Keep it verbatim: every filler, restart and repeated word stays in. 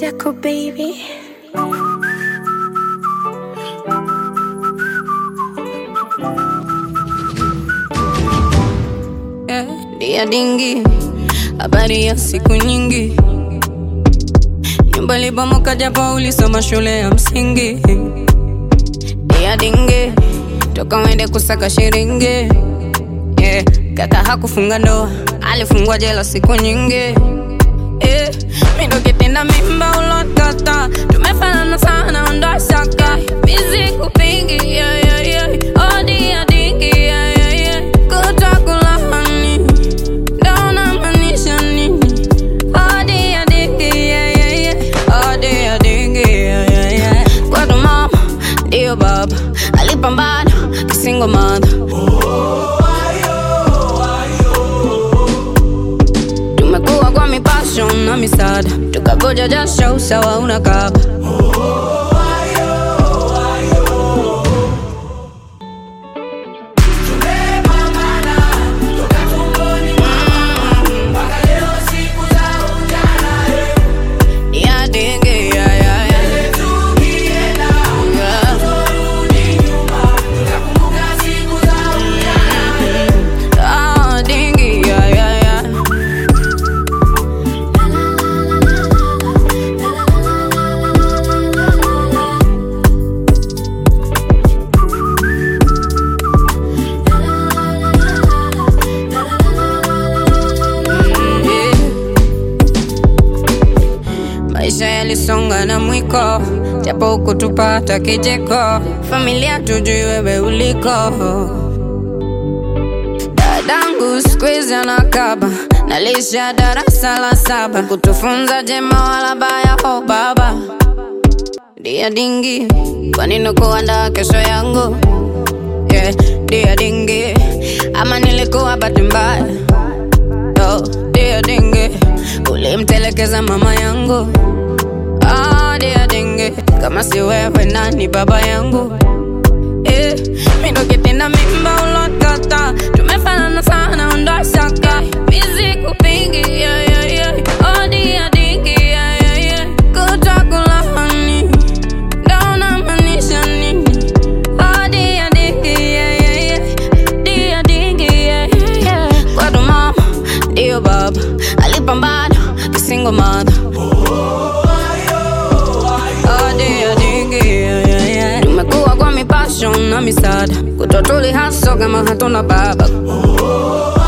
Jaco baby. Yeah, dia dingi, habari ya siku nyingi. Nyumba libomoka japo ulisoma shule ya msingi. Dia dingi, toka wende kusaka shiringi. Yeah, kaka hakufunga ndoa, alifungwa jela siku nyingi. Yeah, mindo kitenda mimba ulotata, tumefanana sana ondoa shaka. Busy kupingi, yeah yeah yeah. Oh dia dingi, yeah yeah yeah. Kutakula hani, dauna manisha nini. Oh dia dingi, yeah yeah yeah. Oh dia dingi, yeah yeah yeah. Kwa tu mama, dio baba, alipambana, kisingle mother. Tumekuwa kwa mipassion na misada, tukavuja jasho sawa unakaba. Maisha yalisonga na mwiko, japo kutupata kijeko. Familia tujui wewe uliko. Dadangu squeeze anakaba, nalisha darasa la saba. Kutufunza jema wala baya ho baba. Dia dingi, kwa nini kuandaa kesho yangu? Yeah, dia dingi, ama nilikuwa bahati mbaya. Oh, dia dingi, ulimtelekeza mama yangu. Ah, dia dingi, kama si wewe nani baba yangu? Eh, mindo kitenda mimba ulotata, tumefanana sana ondoa shaka. Busy kupingi, yeah yeah yeah. Oh dia dingi, yeah yeah yeah. Kutakula hani, dauna manisha nini. Oh dia dingi, yeah yeah yeah. Dia dingi, yeah yeah yeah. Kwa tu mama, dio baba, alipambana, kisingle mother. Tumekuwa kwa mipassion na misada, kutotuli haso kama hatuna baba.